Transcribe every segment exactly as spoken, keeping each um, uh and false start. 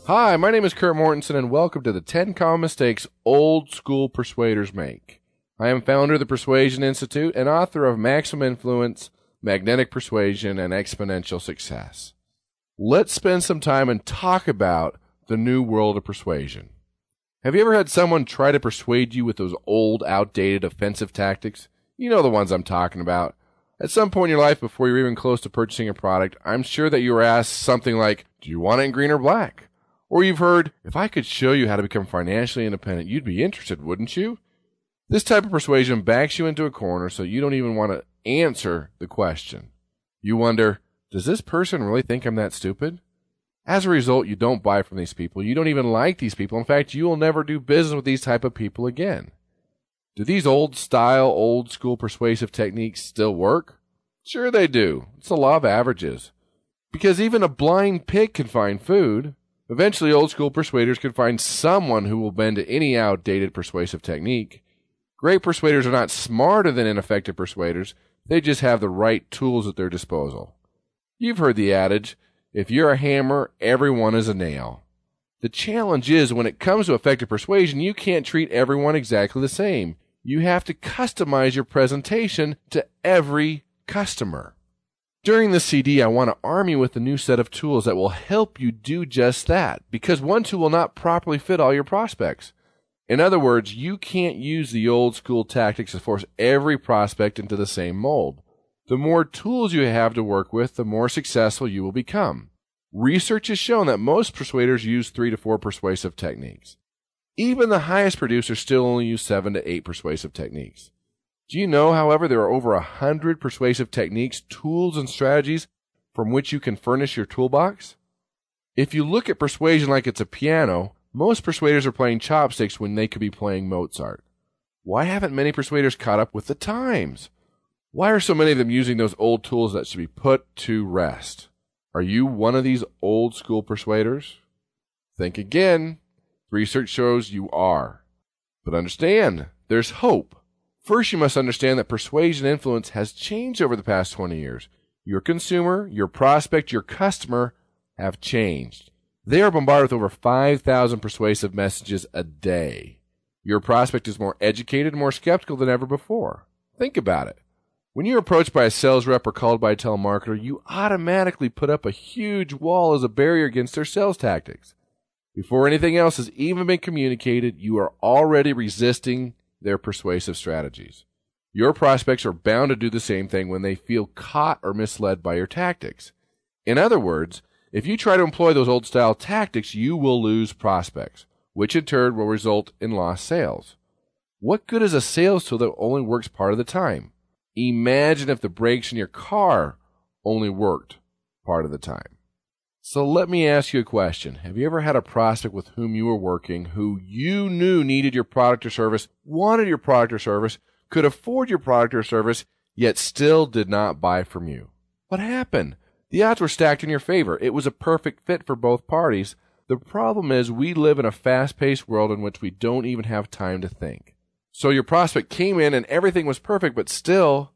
Hi, my name is Kurt Mortensen, and welcome to the ten Common Mistakes Old School Persuaders Make. I am founder of the Persuasion Institute and author of Maximum Influence, Magnetic Persuasion, and Exponential Success. Let's spend some time and talk about the new world of persuasion. Have you ever had someone try to persuade you with those old, outdated, offensive tactics? You know the ones I'm talking about. At some point in your life, before you're even close to purchasing a product, I'm sure that you were asked something like, do you want it in green or black? Or you've heard, if I could show you how to become financially independent, you'd be interested, wouldn't you? This type of persuasion backs you into a corner so you don't even want to answer the question. You wonder, does this person really think I'm that stupid? As a result, you don't buy from these people. You don't even like these people. In fact, you will never do business with these type of people again. Do these old-style, old-school persuasive techniques still work? Sure they do. It's the law of averages. Because even a blind pig can find food. Eventually, old-school persuaders can find someone who will bend to any outdated persuasive technique. Great persuaders are not smarter than ineffective persuaders. They just have the right tools at their disposal. You've heard the adage, if you're a hammer, everyone is a nail. The challenge is, when it comes to effective persuasion, you can't treat everyone exactly the same. You have to customize your presentation to every customer. During this C D, I want to arm you with a new set of tools that will help you do just that, because one tool will not properly fit all your prospects. In other words, you can't use the old school tactics to force every prospect into the same mold. The more tools you have to work with, the more successful you will become. Research has shown that most persuaders use three to four persuasive techniques. Even the highest producers still only use seven to eight persuasive techniques. Do you know, however, there are over a hundred persuasive techniques, tools, and strategies from which you can furnish your toolbox? If you look at persuasion like it's a piano, most persuaders are playing chopsticks when they could be playing Mozart. Why haven't many persuaders caught up with the times? Why are so many of them using those old tools that should be put to rest? Are you one of these old school persuaders? Think again. Research shows you are. But understand, there's hope. First, you must understand that persuasion influence has changed over the past twenty years. Your consumer, your prospect, your customer have changed. They are bombarded with over five thousand persuasive messages a day. Your prospect is more educated and more skeptical than ever before. Think about it. When you're approached by a sales rep or called by a telemarketer, you automatically put up a huge wall as a barrier against their sales tactics. Before anything else has even been communicated, you are already resisting their persuasive strategies. Your prospects are bound to do the same thing when they feel caught or misled by your tactics. In other words, if you try to employ those old-style tactics, you will lose prospects, which in turn will result in lost sales. What good is a sales tool that only works part of the time? Imagine if the brakes in your car only worked part of the time. So let me ask you a question. Have you ever had a prospect with whom you were working who you knew needed your product or service, wanted your product or service, could afford your product or service, yet still did not buy from you? What happened? The odds were stacked in your favor. It was a perfect fit for both parties. The problem is we live in a fast-paced world in which we don't even have time to think. So your prospect came in and everything was perfect, but still,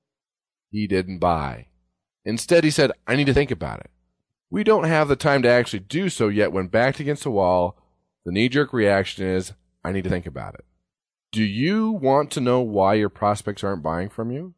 he didn't buy. Instead, he said, I need to think about it. We don't have the time to actually do so yet. When backed against the wall, the knee-jerk reaction is, I need to think about it. Do you want to know why your prospects aren't buying from you?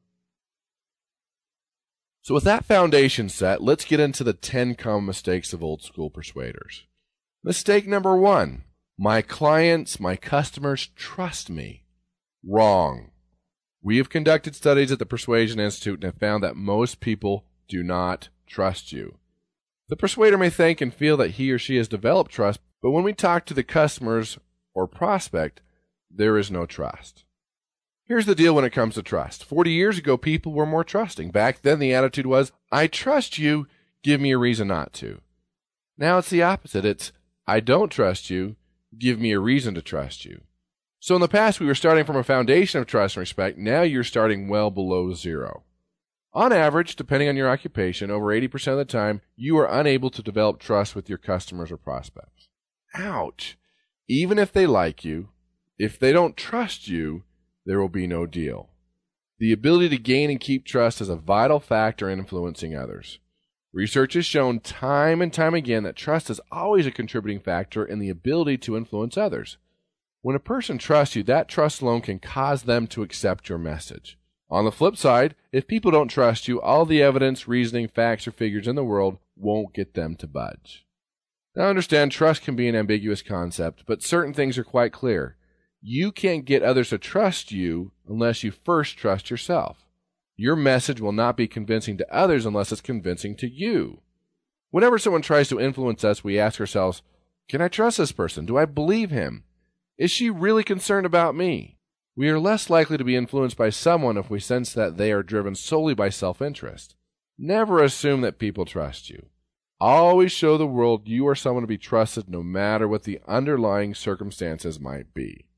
So with that foundation set, let's get into the ten common mistakes of old school persuaders. Mistake number one, my clients, my customers trust me. Wrong. We have conducted studies at the Persuasion Institute and have found that most people do not trust you. The persuader may think and feel that he or she has developed trust, but when we talk to the customers or prospect, there is no trust. Here's the deal when it comes to trust. Forty years ago, people were more trusting. Back then, the attitude was, I trust you, give me a reason not to. Now it's the opposite. It's, I don't trust you, give me a reason to trust you. So in the past, we were starting from a foundation of trust and respect. Now you're starting well below zero. On average, depending on your occupation, over eighty percent of the time, you are unable to develop trust with your customers or prospects. Ouch. Even if they like you, if they don't trust you, there will be no deal. The ability to gain and keep trust is a vital factor in influencing others. Research has shown time and time again that trust is always a contributing factor in the ability to influence others. When a person trusts you, that trust alone can cause them to accept your message. On the flip side, if people don't trust you, all the evidence, reasoning, facts, or figures in the world won't get them to budge. Now understand, trust can be an ambiguous concept, but certain things are quite clear. You can't get others to trust you unless you first trust yourself. Your message will not be convincing to others unless it's convincing to you. Whenever someone tries to influence us, we ask ourselves, can I trust this person? Do I believe him? Is she really concerned about me? We are less likely to be influenced by someone if we sense that they are driven solely by self-interest. Never assume that people trust you. Always show the world you are someone to be trusted no matter what the underlying circumstances might be.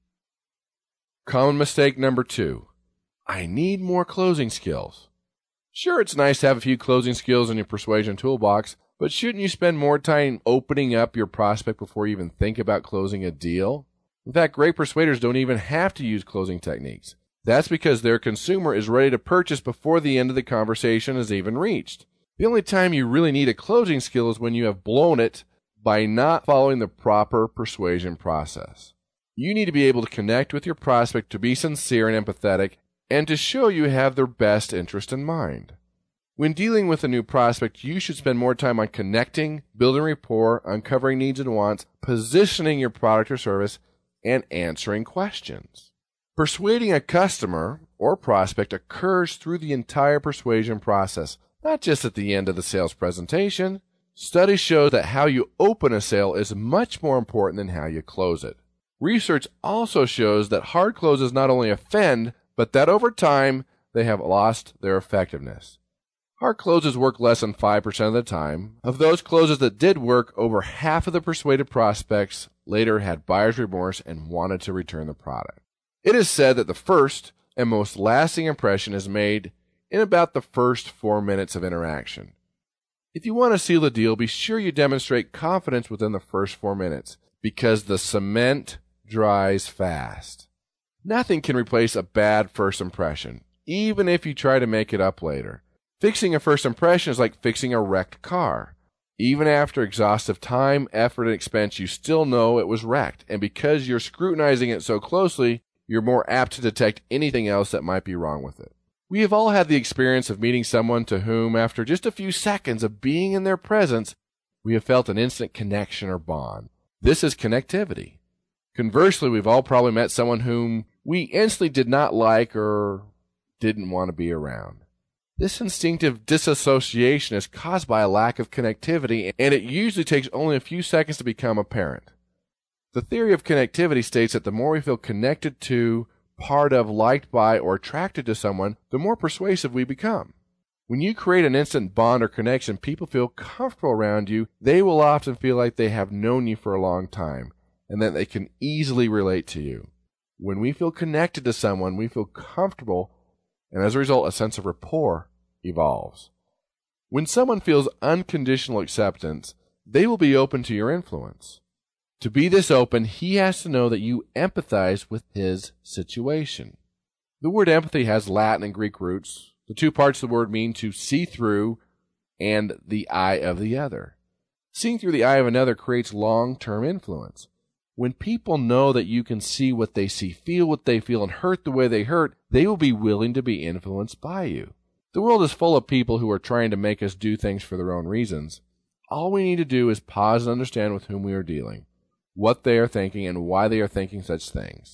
Common mistake number two. I need more closing skills. Sure, it's nice to have a few closing skills in your persuasion toolbox, but shouldn't you spend more time opening up your prospect before you even think about closing a deal? In fact, great persuaders don't even have to use closing techniques. That's because their consumer is ready to purchase before the end of the conversation is even reached. The only time you really need a closing skill is when you have blown it by not following the proper persuasion process. You need to be able to connect with your prospect, to be sincere and empathetic, and to show you have their best interest in mind. When dealing with a new prospect, you should spend more time on connecting, building rapport, uncovering needs and wants, positioning your product or service, and answering questions. Persuading a customer or prospect occurs through the entire persuasion process, not just at the end of the sales presentation. Studies show that how you open a sale is much more important than how you close it. Research also shows that hard closes not only offend, but that over time, they have lost their effectiveness. Hard closes work less than five percent of the time. Of those closes that did work, over half of the persuaded prospects later had buyer's remorse and wanted to return the product. It is said that the first and most lasting impression is made in about the first four minutes of interaction. If you want to seal the deal, be sure you demonstrate confidence within the first four minutes, because the cement dries fast. Nothing can replace a bad first impression, even if you try to make it up later. Fixing a first impression is like fixing a wrecked car. Even after exhaustive time, effort, and expense, you still know it was wrecked, and because you're scrutinizing it so closely, you're more apt to detect anything else that might be wrong with it. We have all had the experience of meeting someone to whom, after just a few seconds of being in their presence, we have felt an instant connection or bond. This is connectivity. Conversely, we've all probably met someone whom we instantly did not like or didn't want to be around. This instinctive disassociation is caused by a lack of connectivity, and it usually takes only a few seconds to become apparent. The theory of connectivity states that the more we feel connected to, part of, liked by, or attracted to someone, the more persuasive we become. When you create an instant bond or connection, people feel comfortable around you. They will often feel like they have known you for a long time, and that they can easily relate to you. When we feel connected to someone, we feel comfortable, and as a result, a sense of rapport evolves. When someone feels unconditional acceptance, they will be open to your influence. To be this open, he has to know that you empathize with his situation. The word empathy has Latin and Greek roots. The two parts of the word mean to see through and the eye of the other. Seeing through the eye of another creates long-term influence. When people know that you can see what they see, feel what they feel, and hurt the way they hurt, they will be willing to be influenced by you. The world is full of people who are trying to make us do things for their own reasons. All we need to do is pause and understand with whom we are dealing, what they are thinking, and why they are thinking such things.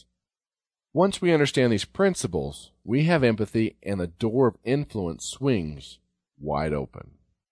Once we understand these principles, we have empathy, and the door of influence swings wide open.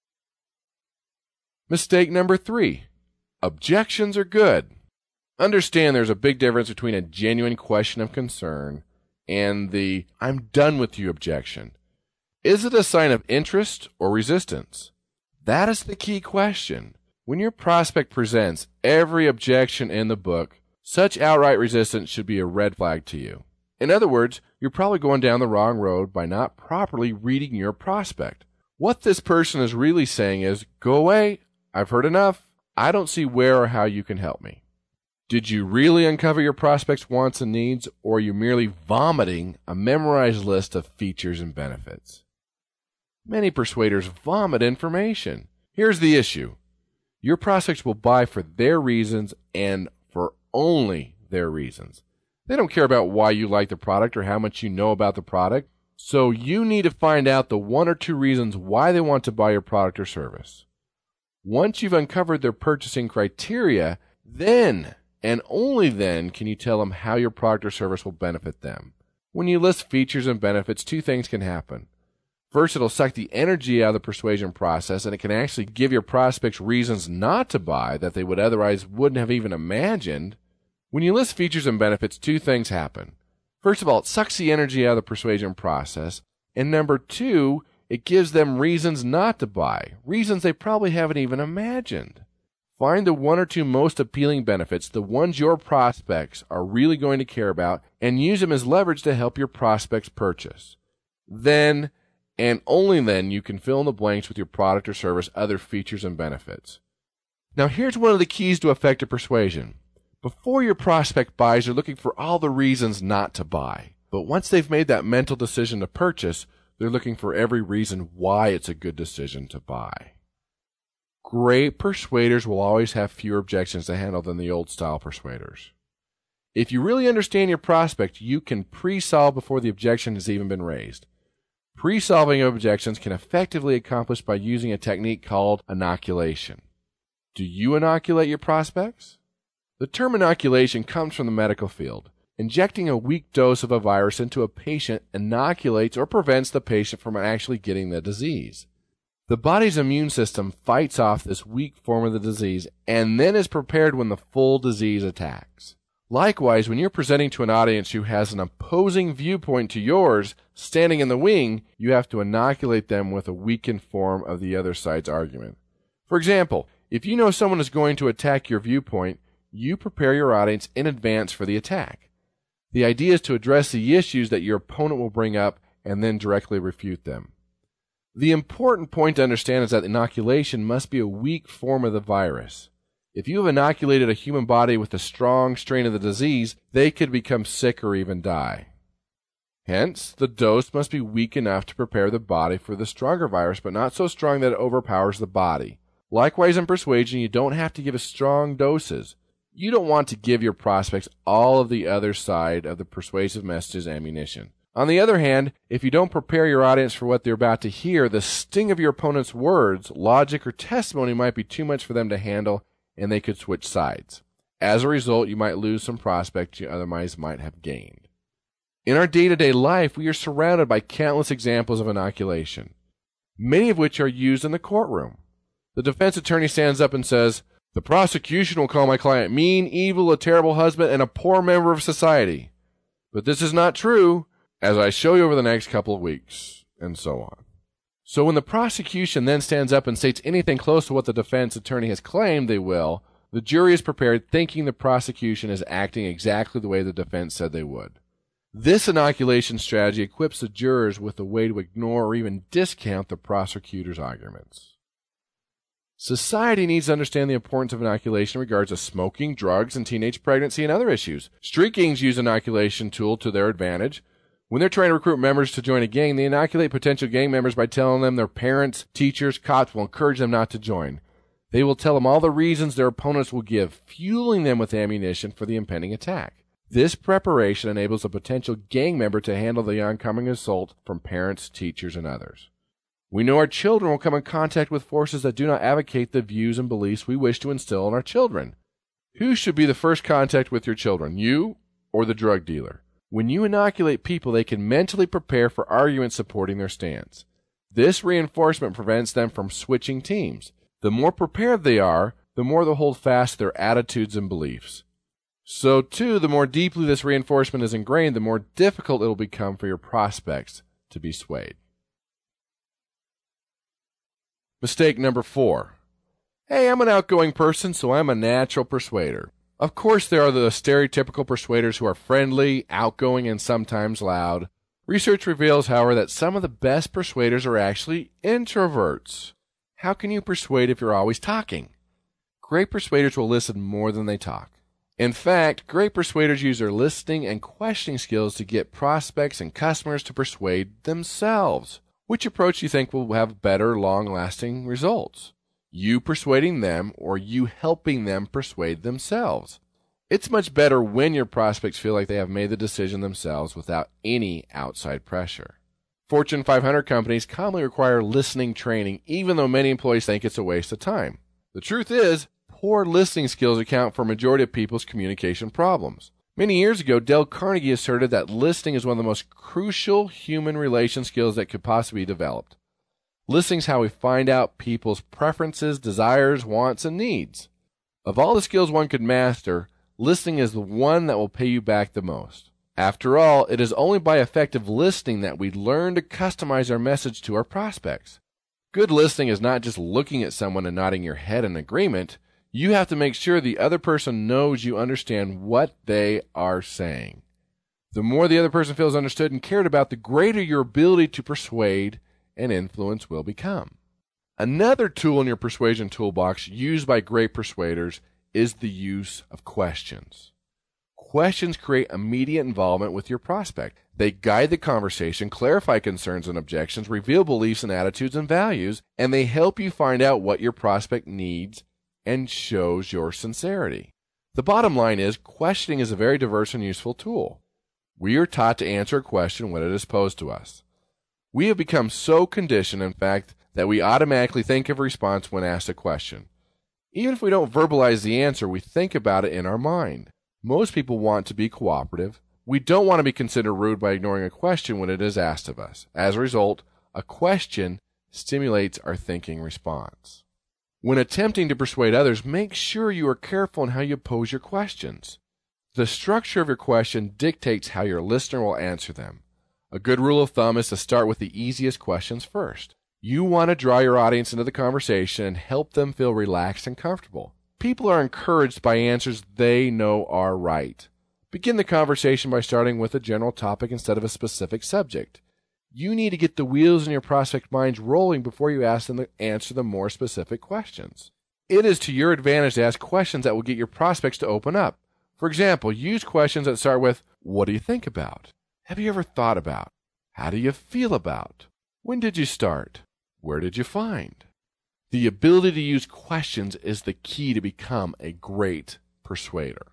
Mistake number three. Objections are good. Understand there's a big difference between a genuine question of concern and the "I'm done with you" objection. Is it a sign of interest or resistance? That is the key question. When your prospect presents every objection in the book, such outright resistance should be a red flag to you. In other words, you're probably going down the wrong road by not properly reading your prospect. What this person is really saying is, "Go away, I've heard enough, I don't see where or how you can help me." Did you really uncover your prospect's wants and needs, or are you merely vomiting a memorized list of features and benefits? Many persuaders vomit information. Here's the issue. Your prospects will buy for their reasons and for only their reasons. They don't care about why you like the product or how much you know about the product. So you need to find out the one or two reasons why they want to buy your product or service. Once you've uncovered their purchasing criteria, then and only then can you tell them how your product or service will benefit them. When you list features and benefits, two things can happen. First, it'll suck the energy out of the persuasion process, and it can actually give your prospects reasons not to buy that they would otherwise wouldn't have even imagined. When you list features and benefits, two things happen. First of all, it sucks the energy out of the persuasion process, and number two, it gives them reasons not to buy, reasons they probably haven't even imagined. Find the one or two most appealing benefits, the ones your prospects are really going to care about, and use them as leverage to help your prospects purchase. Then, and only then, you can fill in the blanks with your product or service other features and benefits. Now here's one of the keys to effective persuasion. Before your prospect buys, they're looking for all the reasons not to buy. But once they've made that mental decision to purchase, they're looking for every reason why it's a good decision to buy. Great persuaders will always have fewer objections to handle than the old-style persuaders. If you really understand your prospect, you can pre-solve before the objection has even been raised. Pre-solving of objections can effectively be accomplished by using a technique called inoculation. Do you inoculate your prospects? The term inoculation comes from the medical field. Injecting a weak dose of a virus into a patient inoculates or prevents the patient from actually getting the disease. The body's immune system fights off this weak form of the disease and then is prepared when the full disease attacks. Likewise, when you're presenting to an audience who has an opposing viewpoint to yours, standing in the wing, you have to inoculate them with a weakened form of the other side's argument. For example, if you know someone is going to attack your viewpoint, you prepare your audience in advance for the attack. The idea is to address the issues that your opponent will bring up and then directly refute them. The important point to understand is that inoculation must be a weak form of the virus. If you have inoculated a human body with a strong strain of the disease, they could become sick or even die. Hence, the dose must be weak enough to prepare the body for the stronger virus, but not so strong that it overpowers the body. Likewise, in persuasion, you don't have to give strong doses. You don't want to give your prospects all of the other side of the persuasive message's ammunition. On the other hand, if you don't prepare your audience for what they're about to hear, the sting of your opponent's words, logic, or testimony might be too much for them to handle, and they could switch sides. As a result, you might lose some prospects you otherwise might have gained. In our day-to-day life, we are surrounded by countless examples of inoculation, many of which are used in the courtroom. The defense attorney stands up and says, "The prosecution will call my client mean, evil, a terrible husband, and a poor member of society. But this is not true, as I show you over the next couple of weeks," and so on. So when the prosecution then stands up and states anything close to what the defense attorney has claimed they will, the jury is prepared thinking the prosecution is acting exactly the way the defense said they would. This inoculation strategy equips the jurors with a way to ignore or even discount the prosecutor's arguments. Society needs to understand the importance of inoculation in regards to smoking, drugs, and teenage pregnancy and other issues. Street gangs use inoculation tool to their advantage. When they're trying to recruit members to join a gang, they inoculate potential gang members by telling them their parents, teachers, cops will encourage them not to join. They will tell them all the reasons their opponents will give, fueling them with ammunition for the impending attack. This preparation enables a potential gang member to handle the oncoming assault from parents, teachers, and others. We know our children will come in contact with forces that do not advocate the views and beliefs we wish to instill in our children. Who should be the first contact with your children, you or the drug dealer? When you inoculate people, they can mentally prepare for arguments supporting their stance. This reinforcement prevents them from switching teams. The more prepared they are, the more they'll hold fast to their attitudes and beliefs. So, too, the more deeply this reinforcement is ingrained, the more difficult it will become for your prospects to be swayed. Mistake number four. Hey, I'm an outgoing person, so I'm a natural persuader. Of course, there are the stereotypical persuaders who are friendly, outgoing, and sometimes loud. Research reveals, however, that some of the best persuaders are actually introverts. How can you persuade if you're always talking? Great persuaders will listen more than they talk. In fact, great persuaders use their listening and questioning skills to get prospects and customers to persuade themselves. Which approach do you think will have better, long-lasting results? you persuading them or you helping them persuade themselves. It's much better when your prospects feel like they have made the decision themselves without any outside pressure. Fortune five hundred companies commonly require listening training, even though many employees think it's a waste of time. The truth is, poor listening skills account for a majority of people's communication problems. Many years ago, Dale Carnegie asserted that listening is one of the most crucial human relation skills that could possibly be developed. Listening is how we find out people's preferences, desires, wants, and needs. Of all the skills one could master, listening is the one that will pay you back the most. After all, it is only by effective listening that we learn to customize our message to our prospects. Good listening is not just looking at someone and nodding your head in agreement. You have to make sure the other person knows you understand what they are saying. The more the other person feels understood and cared about, the greater your ability to persuade and influence will become. Another tool in your persuasion toolbox used by great persuaders is the use of questions. Questions create immediate involvement with your prospect. They guide the conversation, clarify concerns and objections, reveal beliefs and attitudes and values, and they help you find out what your prospect needs and shows your sincerity. The bottom line is, questioning is a very diverse and useful tool. We are taught to answer a question when it is posed to us. We have become so conditioned, in fact, that we automatically think of a response when asked a question. Even if we don't verbalize the answer, we think about it in our mind. Most people want to be cooperative. We don't want to be considered rude by ignoring a question when it is asked of us. As a result, a question stimulates our thinking response. When attempting to persuade others, make sure you are careful in how you pose your questions. The structure of your question dictates how your listener will answer them. A good rule of thumb is to start with the easiest questions first. You want to draw your audience into the conversation and help them feel relaxed and comfortable. People are encouraged by answers they know are right. Begin the conversation by starting with a general topic instead of a specific subject. You need to get the wheels in your prospect minds rolling before you ask them to answer the more specific questions. It is to your advantage to ask questions that will get your prospects to open up. For example, use questions that start with, "What do you think about? Have you ever thought about? How do you feel about? When did you start? Where did you find?" The ability to use questions is the key to become a great persuader.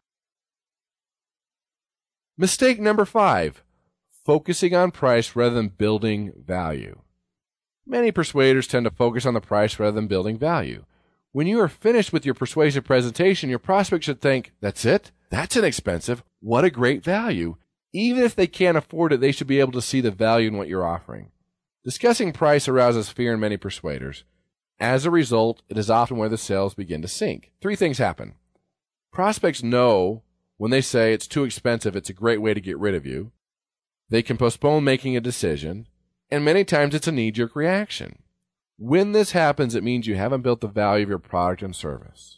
Mistake number five, focusing on price rather than building value. Many persuaders tend to focus on the price rather than building value. When you are finished with your persuasive presentation, your prospect should think, "That's it? That's inexpensive. What a great value." Even if they can't afford it, they should be able to see the value in what you're offering. Discussing price arouses fear in many persuaders. As a result, it is often where the sales begin to sink. Three things happen. Prospects know when they say it's too expensive, it's a great way to get rid of you. They can postpone making a decision, and many times it's a knee-jerk reaction. When this happens, it means you haven't built the value of your product and service.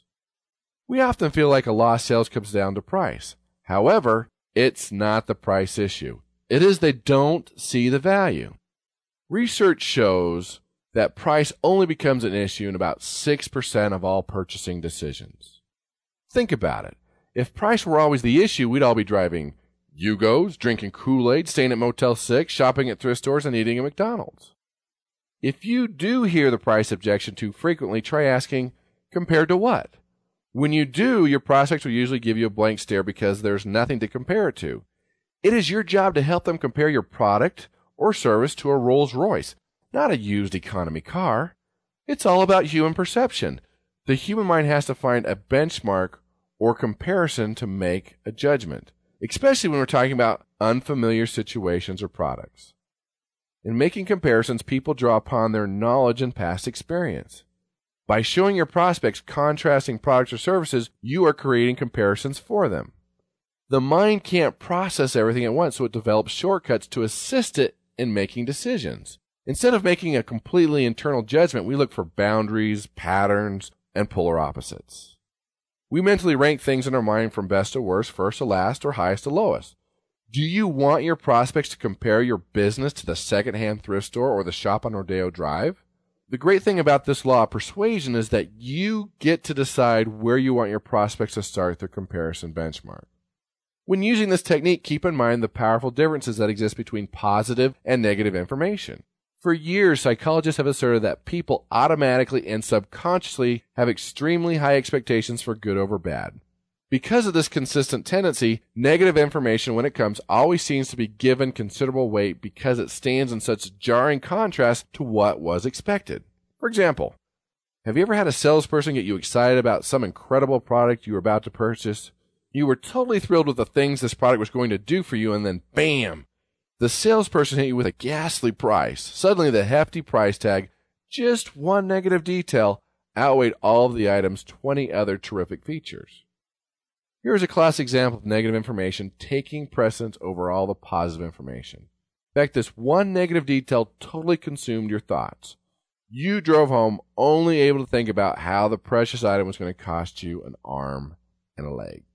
We often feel like a lost sales comes down to price. However, it's not the price issue. It is they don't see the value. Research shows that price only becomes an issue in about six percent of all purchasing decisions. Think about it. If price were always the issue, we'd all be driving Yugos, drinking Kool-Aid, staying at Motel six, shopping at thrift stores, and eating at McDonald's. If you do hear the price objection too frequently, try asking, compared to what? When you do, your prospects will usually give you a blank stare because there's nothing to compare it to. It is your job to help them compare your product or service to a Rolls-Royce, not a used economy car. It's all about human perception. The human mind has to find a benchmark or comparison to make a judgment, especially when we're talking about unfamiliar situations or products. In making comparisons, people draw upon their knowledge and past experience. By showing your prospects contrasting products or services, you are creating comparisons for them. The mind can't process everything at once, so it develops shortcuts to assist it in making decisions. Instead of making a completely internal judgment, we look for boundaries, patterns, and polar opposites. We mentally rank things in our mind from best to worst, first to last, or highest to lowest. Do you want your prospects to compare your business to the secondhand thrift store or the shop on Rodeo Drive? The great thing about this law of persuasion is that you get to decide where you want your prospects to start their comparison benchmark. When using this technique, keep in mind the powerful differences that exist between positive and negative information. For years, psychologists have asserted that people automatically and subconsciously have extremely high expectations for good over bad. Because of this consistent tendency, negative information when it comes always seems to be given considerable weight because it stands in such jarring contrast to what was expected. For example, have you ever had a salesperson get you excited about some incredible product you were about to purchase? You were totally thrilled with the things this product was going to do for you, and then bam! The salesperson hit you with a ghastly price. Suddenly the hefty price tag, just one negative detail, outweighed all of the item's twenty other terrific features. Here's a classic example of negative information taking precedence over all the positive information. In fact, this one negative detail totally consumed your thoughts. You drove home only able to think about how the precious item was going to cost you an arm and a leg.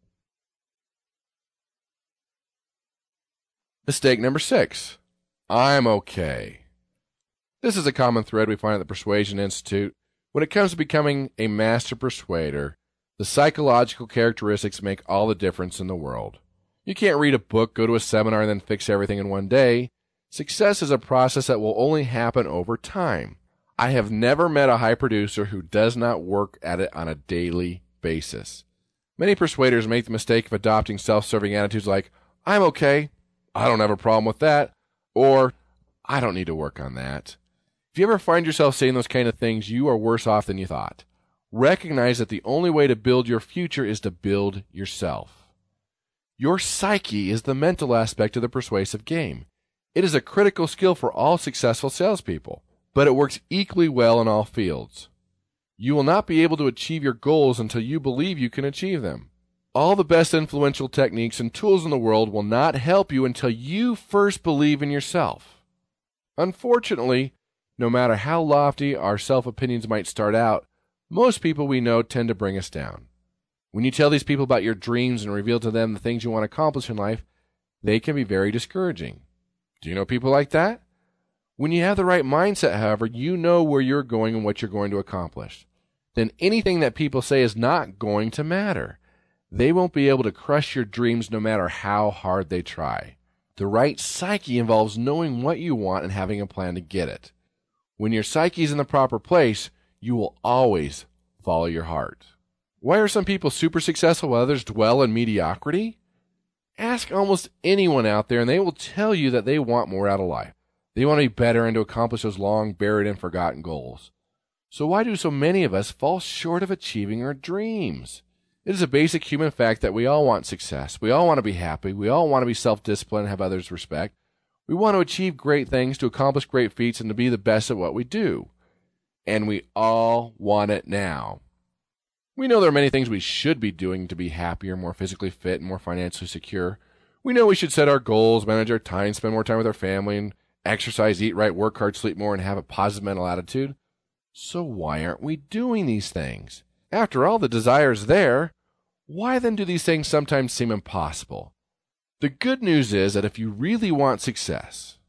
Mistake number six. I'm okay. This is a common thread we find at the Persuasion Institute. When it comes to becoming a master persuader, the psychological characteristics make all the difference in the world. You can't read a book, go to a seminar, and then fix everything in one day. Success is a process that will only happen over time. I have never met a high producer who does not work at it on a daily basis. Many persuaders make the mistake of adopting self-serving attitudes like, I'm okay, I don't have a problem with that, or I don't need to work on that. If you ever find yourself saying those kind of things, you are worse off than you thought. Recognize that the only way to build your future is to build yourself. Your psyche is the mental aspect of the persuasive game. It is a critical skill for all successful salespeople, but it works equally well in all fields. You will not be able to achieve your goals until you believe you can achieve them. All the best influential techniques and tools in the world will not help you until you first believe in yourself. Unfortunately, no matter how lofty our self-opinions might start out, most people we know tend to bring us down. When you tell these people about your dreams and reveal to them the things you want to accomplish in life, they can be very discouraging. Do you know people like that? When you have the right mindset, however, you know where you're going and what you're going to accomplish. Then anything that people say is not going to matter. They won't be able to crush your dreams no matter how hard they try. The right psyche involves knowing what you want and having a plan to get it. When your psyche is in the proper place, you will always follow your heart. Why are some people super successful while others dwell in mediocrity? Ask almost anyone out there and they will tell you that they want more out of life. They want to be better and to accomplish those long buried and forgotten goals. So why do so many of us fall short of achieving our dreams? It is a basic human fact that we all want success. We all want to be happy. We all want to be self-disciplined and have others respect. We want to achieve great things, to accomplish great feats, and to be the best at what we do. And we all want it now. We know there are many things we should be doing to be happier, more physically fit, and more financially secure. We know we should set our goals, manage our time, spend more time with our family, and exercise, eat right, work hard, sleep more, and have a positive mental attitude. So why aren't we doing these things? After all, the desire is there. Why then do these things sometimes seem impossible? The good news is that if you really want success,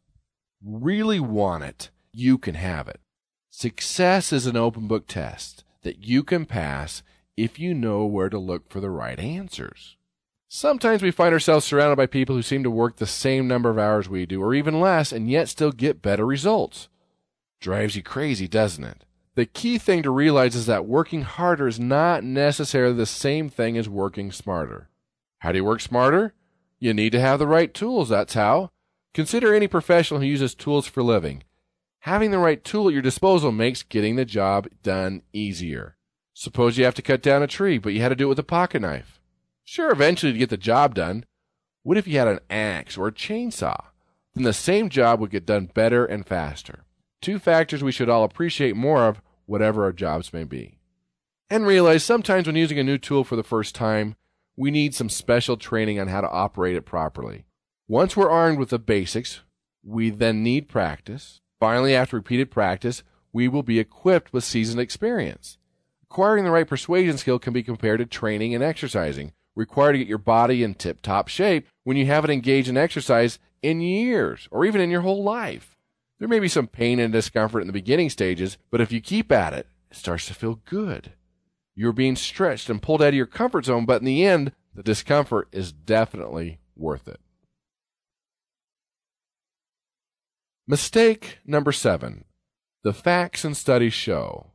really want it, you can have it. Success is an open book test that you can pass if you know where to look for the right answers. Sometimes we find ourselves surrounded by people who seem to work the same number of hours we do, or even less, and yet still get better results. Drives you crazy, doesn't it? The key thing to realize is that working harder is not necessarily the same thing as working smarter. How do you work smarter? You need to have the right tools, that's how. Consider any professional who uses tools for a living. Having the right tool at your disposal makes getting the job done easier. Suppose you have to cut down a tree, but you had to do it with a pocket knife. Sure, eventually to get the job done. What if you had an axe or a chainsaw? Then the same job would get done better and faster. Two factors we should all appreciate more of, whatever our jobs may be. And realize sometimes when using a new tool for the first time, we need some special training on how to operate it properly. Once we're armed with the basics, we then need practice. Finally, after repeated practice, we will be equipped with seasoned experience. Acquiring the right persuasion skill can be compared to training and exercising, required to get your body in tip-top shape when you haven't engaged in exercise in years or even in your whole life. There may be some pain and discomfort in the beginning stages, but if you keep at it, it starts to feel good. You're being stretched and pulled out of your comfort zone, but in the end, the discomfort is definitely worth it. Mistake number seven. The facts and studies show.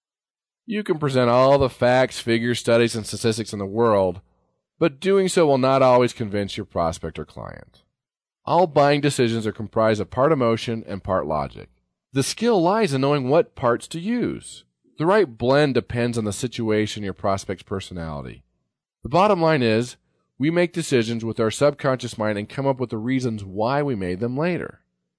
You can present all the facts, figures, studies, and statistics in the world, but doing so will not always convince your prospect or client. All buying decisions are comprised of part emotion and part logic. The skill lies in knowing what parts to use. The right blend depends on the situation and your prospect's personality. The bottom line is, we make decisions with our subconscious mind and come up with the reasons why we made them later.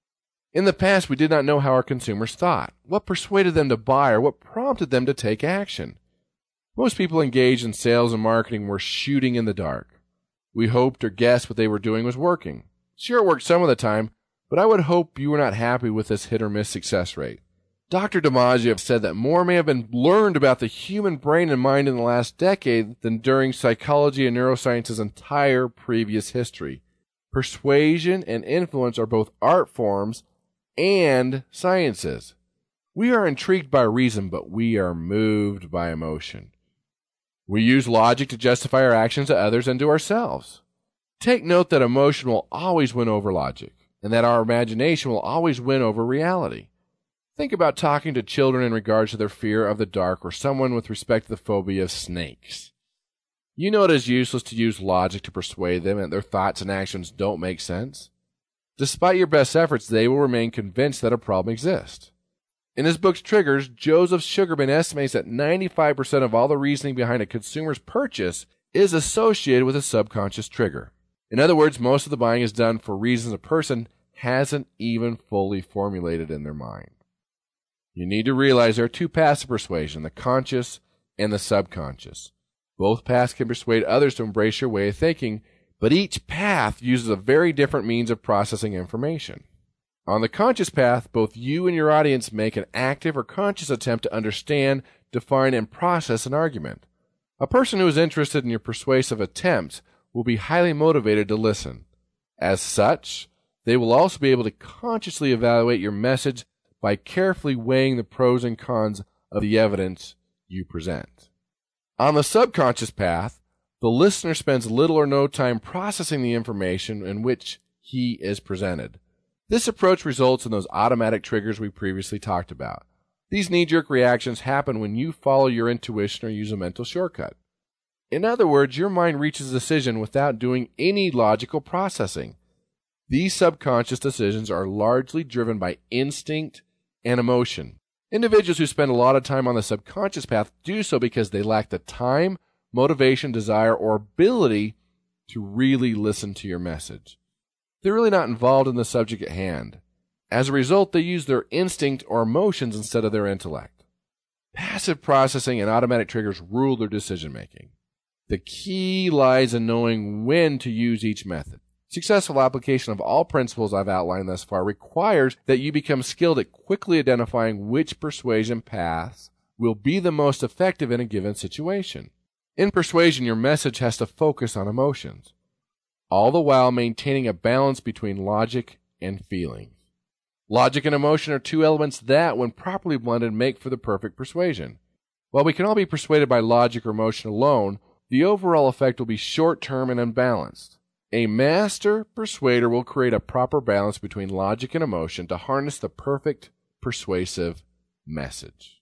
In the past, we did not know how our consumers thought, what persuaded them to buy, or what prompted them to take action. Most people engaged in sales and marketing were shooting in the dark. We hoped or guessed what they were doing was working. Sure, it worked some of the time, but I would hope you were not happy with this hit-or-miss success rate. Doctor DiMaggio said that more may have been learned about the human brain and mind in the last decade than during psychology and neuroscience's entire previous history. Persuasion and influence are both art forms and sciences. We are intrigued by reason, but we are moved by emotion. We use logic to justify our actions to others and to ourselves. Take note that emotion will always win over logic, and that our imagination will always win over reality. Think about talking to children in regards to their fear of the dark, or someone with respect to the phobia of snakes. You know it is useless to use logic to persuade them that their thoughts and actions don't make sense. Despite your best efforts, they will remain convinced that a problem exists. In his book Triggers, Joseph Sugarman estimates that ninety-five percent of all the reasoning behind a consumer's purchase is associated with a subconscious trigger. In other words, most of the buying is done for reasons a person hasn't even fully formulated in their mind. You need to realize there are two paths of persuasion, the conscious and the subconscious. Both paths can persuade others to embrace your way of thinking, but each path uses a very different means of processing information. On the conscious path, both you and your audience make an active or conscious attempt to understand, define, and process an argument. A person who is interested in your persuasive attempts will be highly motivated to listen. As such, they will also be able to consciously evaluate your message by carefully weighing the pros and cons of the evidence you present. On the subconscious path, the listener spends little or no time processing the information in which he is presented. This approach results in those automatic triggers we previously talked about. These knee-jerk reactions happen when you follow your intuition or use a mental shortcut. In other words, your mind reaches a decision without doing any logical processing. These subconscious decisions are largely driven by instinct and emotion. Individuals who spend a lot of time on the subconscious path do so because they lack the time, motivation, desire, or ability to really listen to your message. They're really not involved in the subject at hand. As a result, they use their instinct or emotions instead of their intellect. Passive processing and automatic triggers rule their decision-making. The key lies in knowing when to use each method. Successful application of all principles I've outlined thus far requires that you become skilled at quickly identifying which persuasion paths will be the most effective in a given situation. In persuasion, your message has to focus on emotions, all the while maintaining a balance between logic and feelings. Logic and emotion are two elements that, when properly blended, make for the perfect persuasion. While we can all be persuaded by logic or emotion alone, the overall effect will be short-term and unbalanced. A master persuader will create a proper balance between logic and emotion to harness the perfect persuasive message.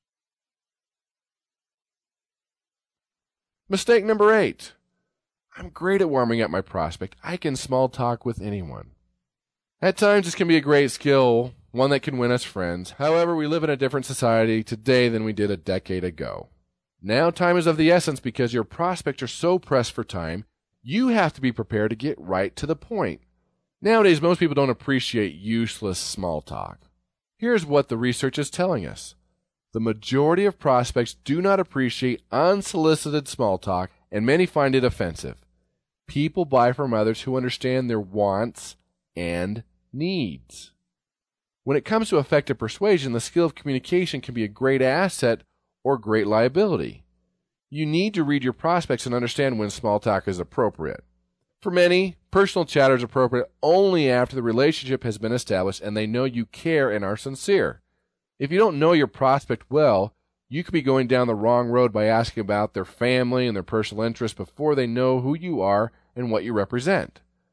Mistake number eight. I'm great at warming up my prospect. I can small talk with anyone. At times, this can be a great skill, one that can win us friends. However, we live in a different society today than we did a decade ago. Now time is of the essence because your prospects are so pressed for time, you have to be prepared to get right to the point. Nowadays, most people don't appreciate useless small talk. Here's what the research is telling us. The majority of prospects do not appreciate unsolicited small talk, and many find it offensive. People buy from others who understand their wants and needs. When it comes to effective persuasion, the skill of communication can be a great asset or great liability. You need to read your prospects and understand when small talk is appropriate. For many, personal chatter is appropriate only after the relationship has been established and they know you care and are sincere. If you don't know your prospect well, you could be going down the wrong road by asking about their family and their personal interests before they know who you are and what you represent.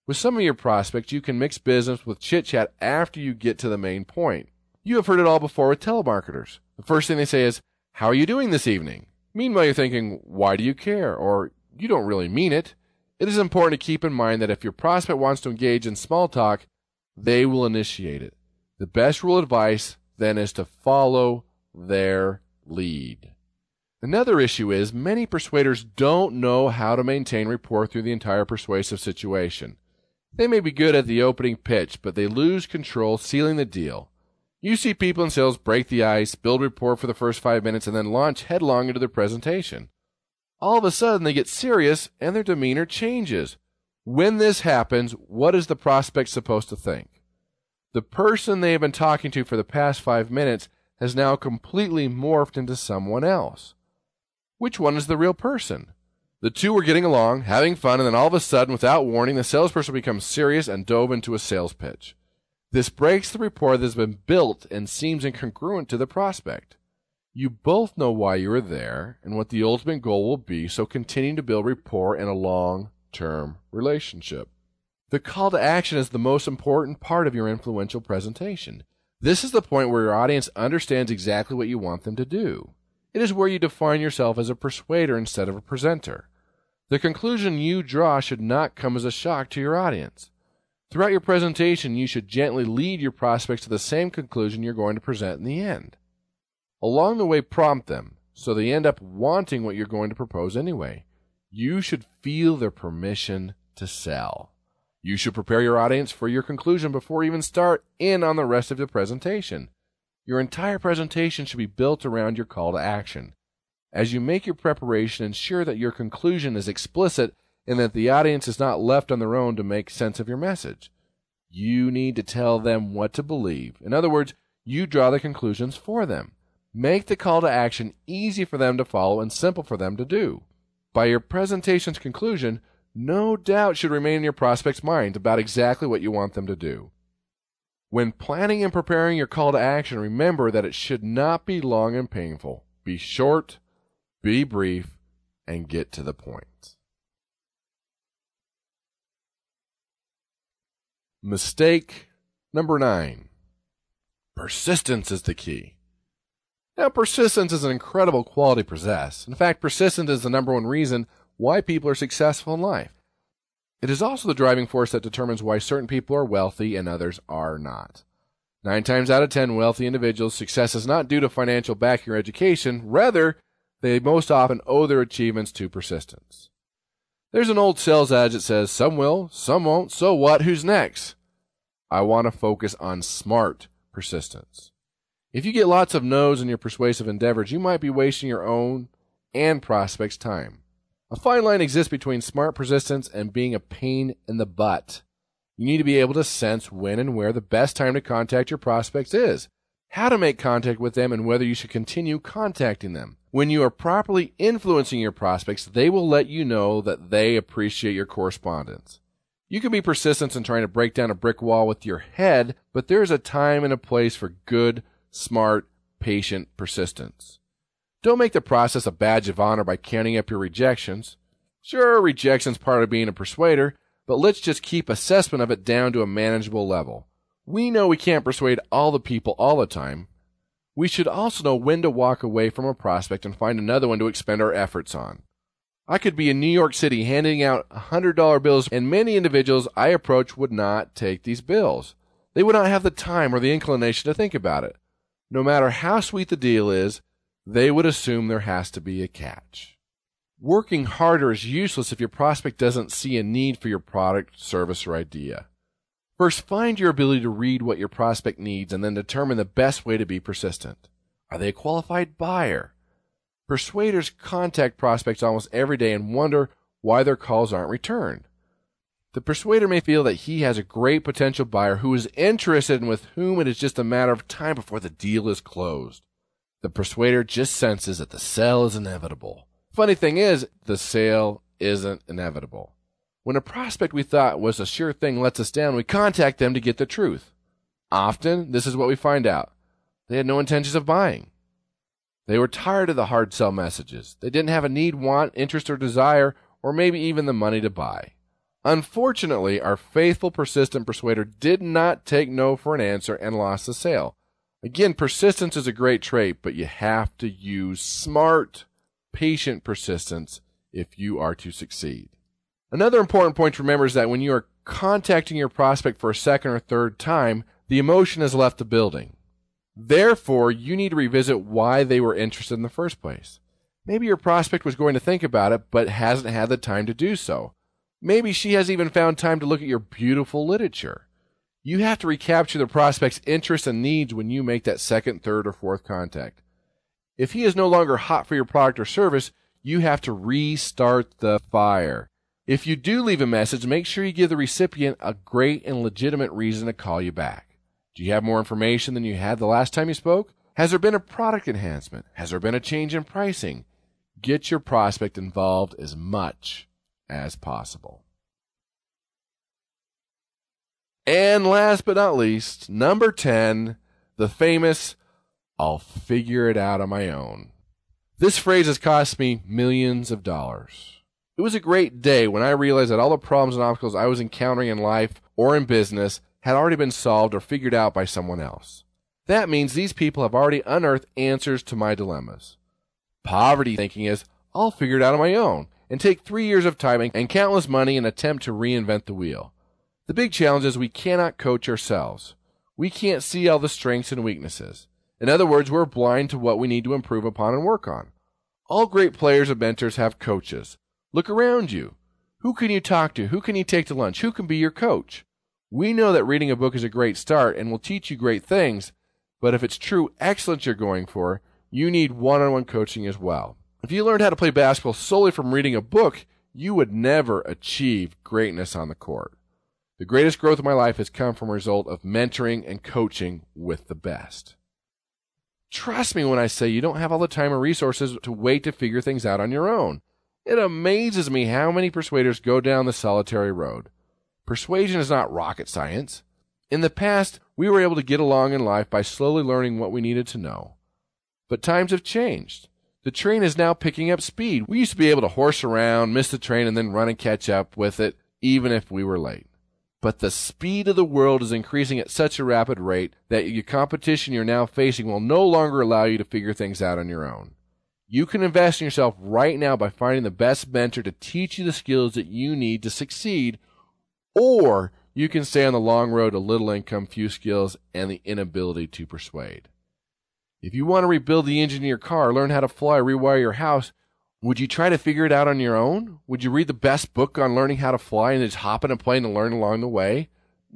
With some of your prospects, you can mix business with chit-chat after you get to the main point. You have heard it all before with telemarketers. The first thing they say is, "How are you doing this evening?" Meanwhile, you're thinking, "Why do you care?" Or, "You don't really mean it." It is important to keep in mind that if your prospect wants to engage in small talk, they will initiate it. The best rule of advice, then, is to follow their lead. Another issue is many persuaders don't know how to maintain rapport through the entire persuasive situation. They may be good at the opening pitch, but they lose control sealing the deal. You see people in sales break the ice, build rapport for the first five minutes, and then launch headlong into their presentation. All of a sudden, they get serious, and their demeanor changes. When this happens, what is the prospect supposed to think? The person they have been talking to for the past five minutes has now completely morphed into someone else. Which one is the real person? The two were getting along, having fun, and then all of a sudden, without warning, the salesperson becomes serious and dove into a sales pitch. This breaks the rapport that has been built and seems incongruent to the prospect. You both know why you are there and what the ultimate goal will be, so continue to build rapport in a long-term relationship. The call to action is the most important part of your influential presentation. This is the point where your audience understands exactly what you want them to do. It is where you define yourself as a persuader instead of a presenter. The conclusion you draw should not come as a shock to your audience. Throughout your presentation, you should gently lead your prospects to the same conclusion you're going to present in the end. Along the way, prompt them, so they end up wanting what you're going to propose anyway. You should feel their permission to sell. You should prepare your audience for your conclusion before you even start in on the rest of the presentation. Your entire presentation should be built around your call to action. As you make your preparation, ensure that your conclusion is explicit and that the audience is not left on their own to make sense of your message. You need to tell them what to believe. In other words, you draw the conclusions for them. Make the call to action easy for them to follow and simple for them to do. By your presentation's conclusion, no doubt should remain in your prospect's mind about exactly what you want them to do. When planning and preparing your call to action, remember that it should not be long and painful. Be short, be brief, and get to the point. Mistake number nine. Persistence is the key. Now, persistence is an incredible quality to possess. In fact, persistence is the number one reason why people are successful in life. It is also the driving force that determines why certain people are wealthy and others are not. Nine times out of ten wealthy individuals' success is not due to financial backing or education. Rather, they most often owe their achievements to persistence. There's an old sales adage that says, "Some will, some won't, so what, who's next?" I want to focus on smart persistence. If you get lots of no's in your persuasive endeavors, you might be wasting your own and prospects' time. A fine line exists between smart persistence and being a pain in the butt. You need to be able to sense when and where the best time to contact your prospects is, how to make contact with them, and whether you should continue contacting them. When you are properly influencing your prospects, they will let you know that they appreciate your correspondence. You can be persistent in trying to break down a brick wall with your head, but there is a time and a place for good, smart, patient persistence. Don't make the process a badge of honor by counting up your rejections. Sure, rejection's part of being a persuader, but let's just keep assessment of it down to a manageable level. We know we can't persuade all the people all the time. We should also know when to walk away from a prospect and find another one to expend our efforts on. I could be in New York City handing out one hundred dollar bills, and many individuals I approach would not take these bills. They would not have the time or the inclination to think about it. No matter how sweet the deal is, they would assume there has to be a catch. Working harder is useless if your prospect doesn't see a need for your product, service, or idea. First, find your ability to read what your prospect needs and then determine the best way to be persistent. Are they a qualified buyer? Persuaders contact prospects almost every day and wonder why their calls aren't returned. The persuader may feel that he has a great potential buyer who is interested and with whom it is just a matter of time before the deal is closed. The persuader just senses that the sale is inevitable. Funny thing is, the sale isn't inevitable. When a prospect we thought was a sure thing lets us down, we contact them to get the truth. Often, this is what we find out. They had no intentions of buying. They were tired of the hard sell messages. They didn't have a need, want, interest, or desire, or maybe even the money to buy. Unfortunately, our faithful, persistent persuader did not take no for an answer and lost the sale. Again, persistence is a great trait, but you have to use smart, patient persistence if you are to succeed. Another important point to remember is that when you are contacting your prospect for a second or third time, the emotion has left the building. Therefore, you need to revisit why they were interested in the first place. Maybe your prospect was going to think about it, but hasn't had the time to do so. Maybe she has even found time to look at your beautiful literature. You have to recapture the prospect's interests and needs when you make that second, third, or fourth contact. If he is no longer hot for your product or service, you have to restart the fire. If you do leave a message, make sure you give the recipient a great and legitimate reason to call you back. Do you have more information than you had the last time you spoke? Has there been a product enhancement? Has there been a change in pricing? Get your prospect involved as much as possible. And last but not least, number ten, the famous, "I'll figure it out on my own." This phrase has cost me millions of dollars. It was a great day when I realized that all the problems and obstacles I was encountering in life or in business had already been solved or figured out by someone else. That means these people have already unearthed answers to my dilemmas. Poverty thinking is, "I'll figure it out on my own," and take three years of time and countless money and attempt to reinvent the wheel. The big challenge is we cannot coach ourselves. We can't see all the strengths and weaknesses. In other words, we're blind to what we need to improve upon and work on. All great players and mentors have coaches. Look around you. Who can you talk to? Who can you take to lunch? Who can be your coach? We know that reading a book is a great start and will teach you great things, but if it's true excellence you're going for, you need one-on-one coaching as well. If you learned how to play basketball solely from reading a book, you would never achieve greatness on the court. The greatest growth of my life has come from a result of mentoring and coaching with the best. Trust me when I say you don't have all the time or resources to wait to figure things out on your own. It amazes me how many persuaders go down the solitary road. Persuasion is not rocket science. In the past, we were able to get along in life by slowly learning what we needed to know. But times have changed. The train is now picking up speed. We used to be able to horse around, miss the train, and then run and catch up with it, even if we were late. But the speed of the world is increasing at such a rapid rate that your competition you're now facing will no longer allow you to figure things out on your own. You can invest in yourself right now by finding the best mentor to teach you the skills that you need to succeed, or you can stay on the long road to little income, few skills, and the inability to persuade. If you want to rebuild the engine in your car, learn how to fly, rewire your house, would you try to figure it out on your own? Would you read the best book on learning how to fly and just hop in a plane and learn along the way?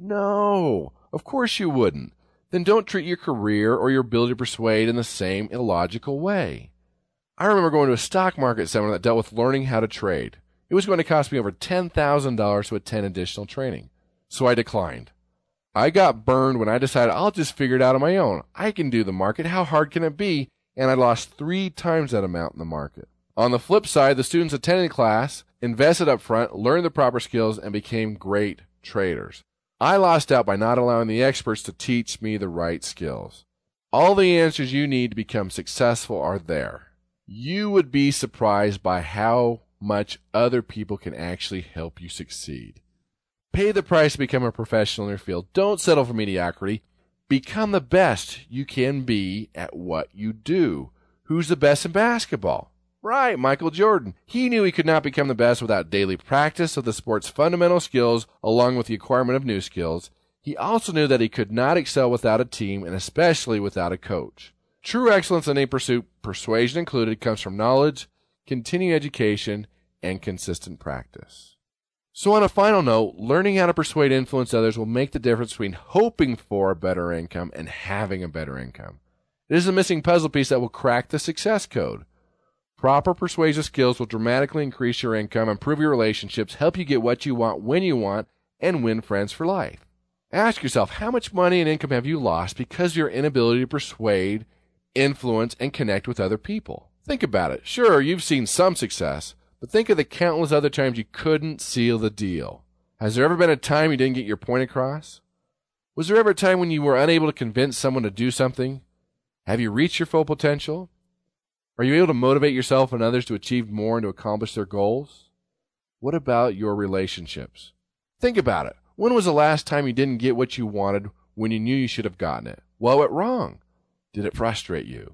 No, of course you wouldn't. Then don't treat your career or your ability to persuade in the same illogical way. I remember going to a stock market seminar that dealt with learning how to trade. It was going to cost me over ten thousand dollars to attend additional training, so I declined. I got burned when I decided I'll just figure it out on my own. I can do the market. How hard can it be? And I lost three times that amount in the market. On the flip side, the students attending class invested up front, learned the proper skills, and became great traders. I lost out by not allowing the experts to teach me the right skills. All the answers you need to become successful are there. You would be surprised by how much other people can actually help you succeed. Pay the price to become a professional in your field. Don't settle for mediocrity. Become the best you can be at what you do. Who's the best in basketball? Right, Michael Jordan. He knew he could not become the best without daily practice of the sport's fundamental skills along with the acquirement of new skills. He also knew that he could not excel without a team and especially without a coach. True excellence in any pursuit, persuasion included, comes from knowledge, continuing education, and consistent practice. So on a final note, learning how to persuade and influence others will make the difference between hoping for a better income and having a better income. It is a missing puzzle piece that will crack the success code. Proper persuasive skills will dramatically increase your income, improve your relationships, help you get what you want when you want, and win friends for life. Ask yourself, how much money and income have you lost because of your inability to persuade, influence, and connect with other people? Think about it. Sure, you've seen some success, but think of the countless other times you couldn't seal the deal. Has there ever been a time you didn't get your point across? Was there ever a time when you were unable to convince someone to do something? Have you reached your full potential? Are you able to motivate yourself and others to achieve more and to accomplish their goals? What about your relationships? Think about it. When was the last time you didn't get what you wanted when you knew you should have gotten it? What went wrong? Did it frustrate you?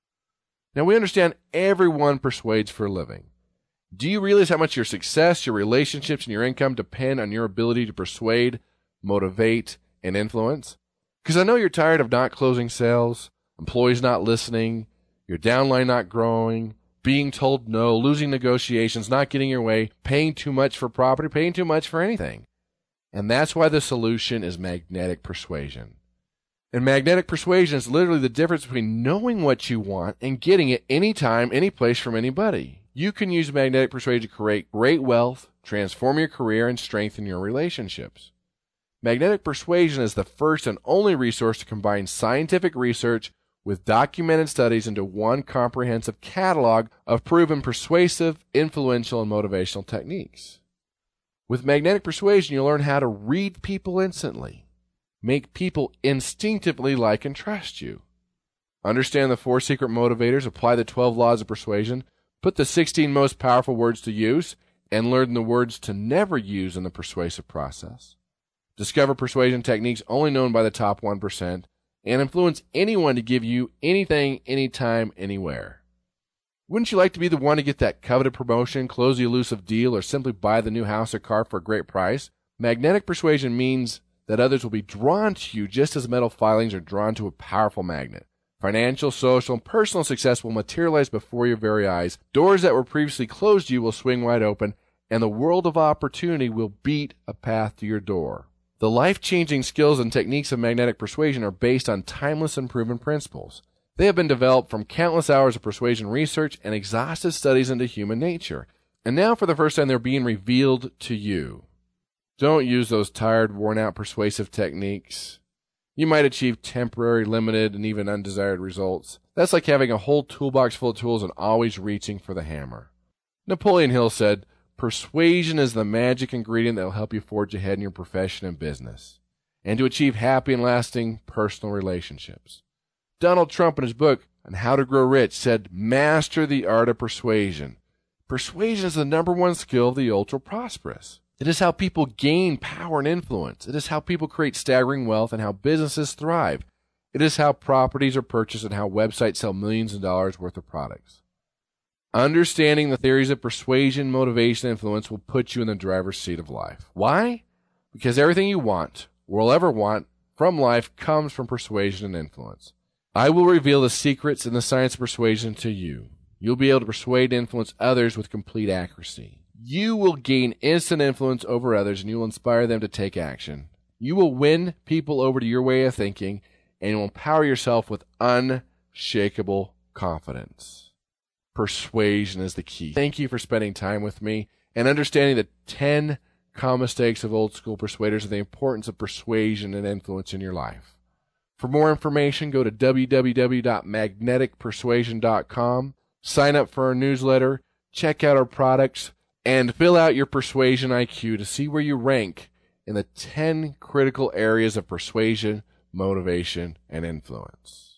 Now, we understand everyone persuades for a living. Do you realize how much your success, your relationships, and your income depend on your ability to persuade, motivate, and influence? Because I know you're tired of not closing sales, employees not listening, your downline not growing, being told no, losing negotiations, not getting your way, paying too much for property, paying too much for anything. And that's why the solution is magnetic persuasion. And magnetic persuasion is literally the difference between knowing what you want and getting it anytime, any place from anybody. You can use magnetic persuasion to create great wealth, transform your career, and strengthen your relationships. Magnetic persuasion is the first and only resource to combine scientific research with documented studies into one comprehensive catalog of proven persuasive, influential, and motivational techniques. With magnetic persuasion, you'll learn how to read people instantly, make people instinctively like and trust you, understand the four secret motivators, apply the twelve laws of persuasion, put the sixteen most powerful words to use, and learn the words to never use in the persuasive process. Discover persuasion techniques only known by the top one percent, and influence anyone to give you anything, anytime, anywhere. Wouldn't you like to be the one to get that coveted promotion, close the elusive deal, or simply buy the new house or car for a great price? Magnetic persuasion means that others will be drawn to you just as metal filings are drawn to a powerful magnet. Financial, social, and personal success will materialize before your very eyes. Doors that were previously closed to you will swing wide open, and the world of opportunity will beat a path to your door. The life-changing skills and techniques of magnetic persuasion are based on timeless and proven principles. They have been developed from countless hours of persuasion research and exhaustive studies into human nature. And now for the first time they're being revealed to you. Don't use those tired, worn-out persuasive techniques. You might achieve temporary, limited, and even undesired results. That's like having a whole toolbox full of tools and always reaching for the hammer. Napoleon Hill said, "Persuasion is the magic ingredient that will help you forge ahead in your profession and business, and to achieve happy and lasting personal relationships." Donald Trump, in his book on How to Grow Rich, said, "Master the art of persuasion." Persuasion is the number one skill of the ultra-prosperous. It is how people gain power and influence. It is how people create staggering wealth and how businesses thrive. It is how properties are purchased and how websites sell millions of dollars worth of products. Understanding the theories of persuasion, motivation, and influence will put you in the driver's seat of life. Why? Because everything you want, or will ever want, from life comes from persuasion and influence. I will reveal the secrets and the science of persuasion to you. You'll be able to persuade and influence others with complete accuracy. You will gain instant influence over others, and you will inspire them to take action. You will win people over to your way of thinking, and you will empower yourself with unshakable confidence. Persuasion is the key. Thank you for spending time with me and understanding the ten common mistakes of old school persuaders and the importance of persuasion and influence in your life. For more information, go to w w w dot magnetic persuasion dot com, sign up for our newsletter, check out our products, and fill out your persuasion I Q to see where you rank in the ten critical areas of persuasion, motivation, and influence.